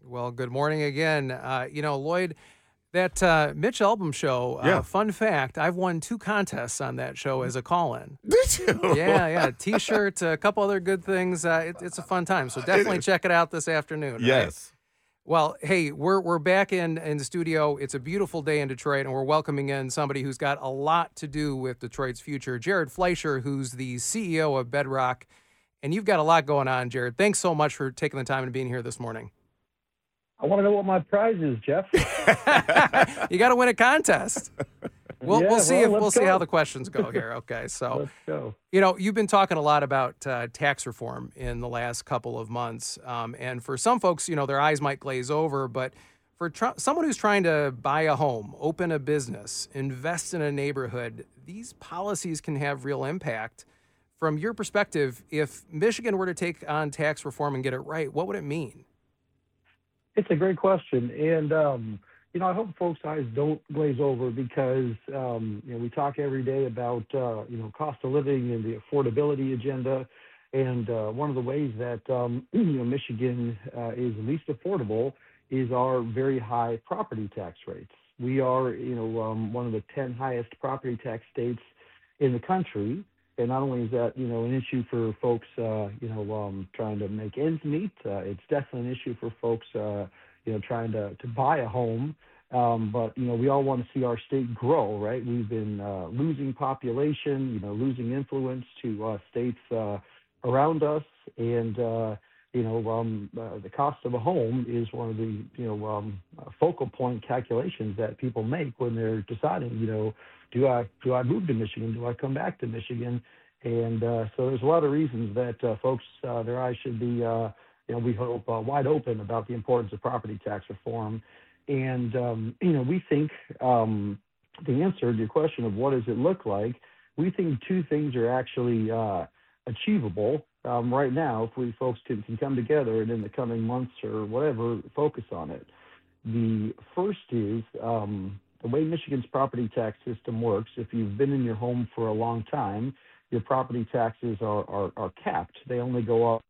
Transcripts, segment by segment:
Well, good morning again. Lloyd, that Mitch Albom show, Yeah. fun fact, I've won 2 contests on that show as a call-in. Did you? Yeah, T-shirt, a couple other good things. It's a fun time, so definitely check it out this afternoon, right? Yes. Well, hey, we're back in the studio. It's a beautiful day in Detroit, and we're welcoming in somebody who's got a lot to do with Detroit's future, Jared Fleischer, who's the CEO of Bedrock. And you've got a lot going on, Jared. Thanks so much for taking the time and being here this morning. I want to know what my prize is, Jeff. You got to win a contest. We'll see how the questions go here. Okay, so Let's go. you've been talking a lot about tax reform in the last couple of months, and for some folks, their eyes might glaze over. But for someone who's trying to buy a home, open a business, invest in a neighborhood, these policies can have real impact. From your perspective, if Michigan were to take on tax reform and get it right, what would it mean? It's a great question. And, I hope folks' eyes don't glaze over because, we talk every day about, cost of living and the affordability agenda. And one of the ways that, Michigan is least affordable is our very high property tax rates. We are, one of the 10 highest property tax states in the country. And not only is that, an issue for folks, trying to make ends meet, it's definitely an issue for folks, trying to buy a home. But, we all want to see our state grow, right? We've been losing population, losing influence to states around us. And, the cost of a home is one of the, focal point calculations that people make when they're deciding, do I move to Michigan? Do I come back to Michigan? And so there's a lot of reasons that folks, their eyes should be, we hope, wide open about the importance of property tax reform. And, we think the answer to your question of what does it look like, we think 2 things are actually achievable right now if we folks can come together and in the coming months or whatever, focus on it. The first is the way Michigan's property tax system works. If you've been in your home for a long time, your property taxes are capped. They only go up.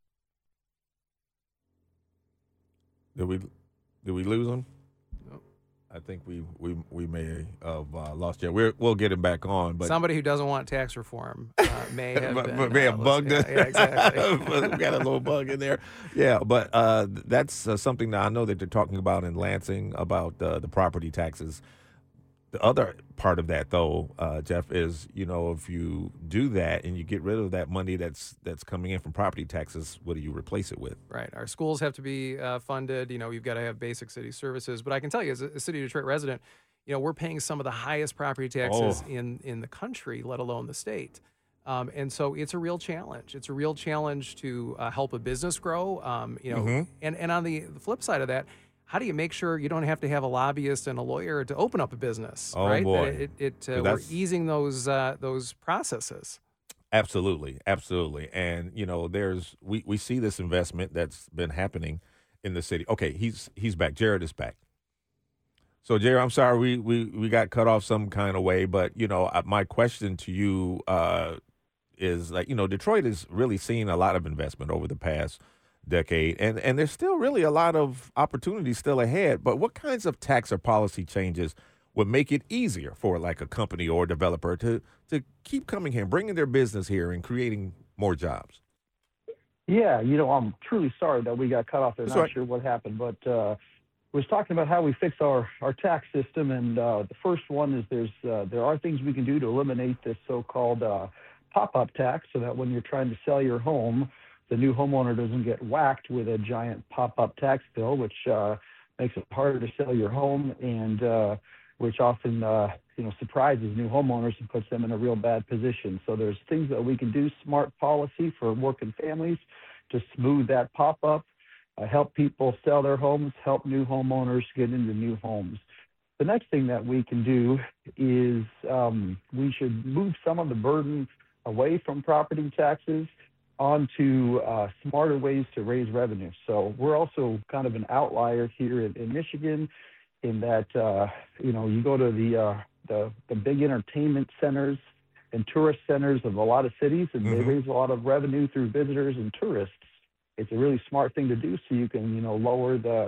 Did we lose him? Nope. I think we may have lost you. We'll get him back on. But Somebody who doesn't want tax reform may have may have bugged us. Yeah, exactly. We got a little bug in there. Yeah, but that's something that I know that they're talking about in Lansing about the property taxes. The other part of that, though, Jeff, is, if you do that and you get rid of that money that's coming in from property taxes, what do you replace it with? Right. Our schools have to be funded. We've got to have basic city services. But I can tell you, as a city of Detroit resident, we're paying some of the highest property taxes in the country, let alone the state. And so it's a real challenge. It's a real challenge to help a business grow. And on the flip side of that, how do you make sure you don't have to have a lobbyist and a lawyer to open up a business? Oh, right? boy. We're easing those processes. Absolutely. And, we see this investment that's been happening in the city. Okay, he's back. Jared is back. So, Jared, I'm sorry we got cut off some kind of way, but, my question to you is Detroit is really seeing a lot of investment over the past decade, and there's still really a lot of opportunities still ahead. But what kinds of tax or policy changes would make it easier for like a company or a developer to keep coming here, bringing their business here and creating more jobs? Yeah, I'm truly sorry that we got cut off there. Not sure what happened, but was talking about how we fix our tax system. And the first one is there are things we can do to eliminate this so-called pop-up tax so that when you're trying to sell your home, the new homeowner doesn't get whacked with a giant pop-up tax bill, which makes it harder to sell your home and which often, surprises new homeowners and puts them in a real bad position. So there's things that we can do, smart policy for working families to smooth that pop-up, help people sell their homes, help new homeowners get into new homes. The next thing that we can do is we should move some of the burden away from property taxes onto smarter ways to raise revenue. So we're also kind of an outlier here in Michigan in that, you go to the big entertainment centers and tourist centers of a lot of cities, and they raise a lot of revenue through visitors and tourists. It's a really smart thing to do so you can, lower the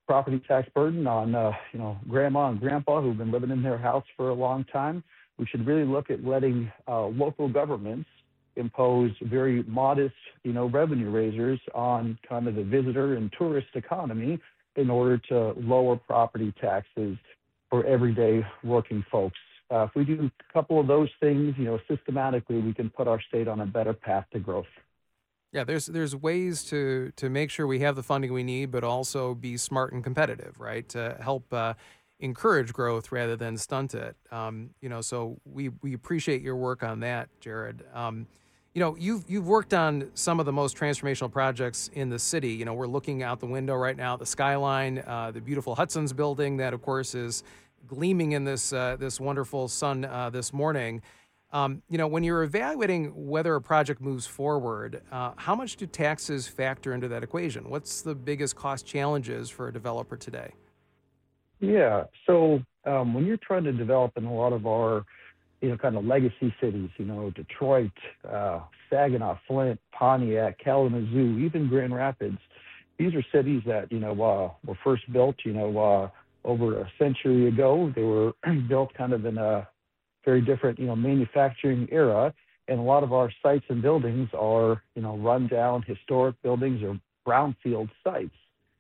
property tax burden on, grandma and grandpa who've been living in their house for a long time. We should really look at letting local governments impose very modest, revenue raisers on kind of the visitor and tourist economy in order to lower property taxes for everyday working folks. If we do a couple of those things, systematically, we can put our state on a better path to growth. Yeah, there's ways to make sure we have the funding we need, but also be smart and competitive, right? To help encourage growth rather than stunt it. So we appreciate your work on that, Jared. You've worked on some of the most transformational projects in the city. We're looking out the window right now, the skyline, the beautiful Hudson's building that, of course, is gleaming in this wonderful sun this morning. When you're evaluating whether a project moves forward, how much do taxes factor into that equation? What's the biggest cost challenges for a developer today? Yeah. So when you're trying to develop in a lot of our, kind of legacy cities, Detroit, Saginaw, Flint, Pontiac, Kalamazoo, even Grand Rapids, these are cities that, were first built, over a century ago. They were built kind of in a very different, manufacturing era. And a lot of our sites and buildings are, run down historic buildings or brownfield sites.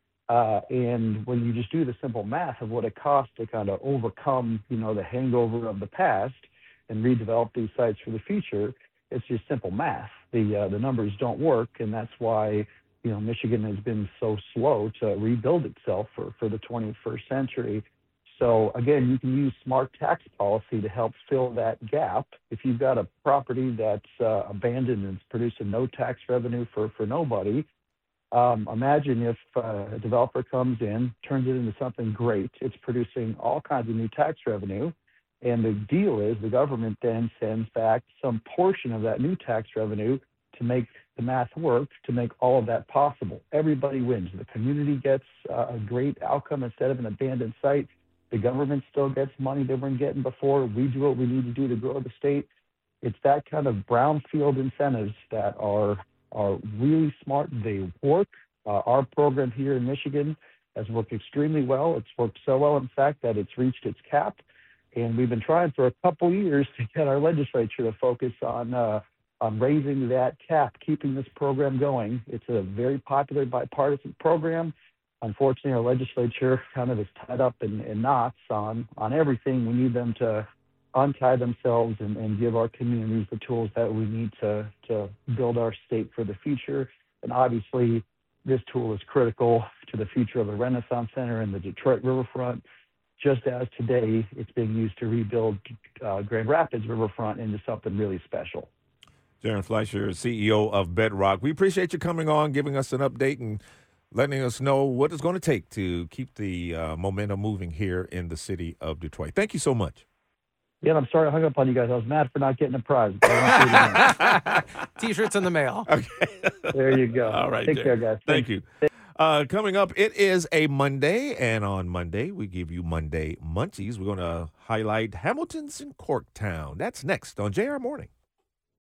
And when you just do the simple math of what it costs to kind of overcome, the hangover of the past and redevelop these sites for the future, it's just simple math. The numbers don't work, and that's why, Michigan has been so slow to rebuild itself for the 21st century. So again, you can use smart tax policy to help fill that gap. If you've got a property that's abandoned and it's producing no tax revenue for nobody, imagine if a developer comes in, turns it into something great. It's producing all kinds of new tax revenue. And the deal is the government then sends back some portion of that new tax revenue to make the math work, to make all of that possible. Everybody wins. The community gets a great outcome instead of an abandoned site. The government still gets money they weren't getting before. We do what we need to do to grow the state. It's that kind of brownfield incentives that are really smart. They work. Our program here in Michigan has worked extremely well. It's worked so well, in fact, that it's reached its cap. And we've been trying for a couple years to get our legislature to focus on raising that cap, keeping this program going. It's a very popular bipartisan program. Unfortunately, our legislature kind of is tied up in knots on everything. We need them to untie themselves and give our communities the tools that we need to build our state for the future. And obviously, this tool is critical to the future of the Renaissance Center and the Detroit riverfront. Just as today, it's being used to rebuild Grand Rapids riverfront into something really special. Jared Fleischer, CEO of Bedrock. We appreciate you coming on, giving us an update, and letting us know what it's going to take to keep the momentum moving here in the city of Detroit. Thank you so much. Yeah, I'm sorry I hung up on you guys. I was mad for not getting a prize. T-shirts in the mail. Okay. There you go. All right. Take care, guys. Thank you. Coming up, it is a Monday, and on Monday, we give you Monday Munchies. We're going to highlight Hamilton's in Corktown. That's next on JR Morning.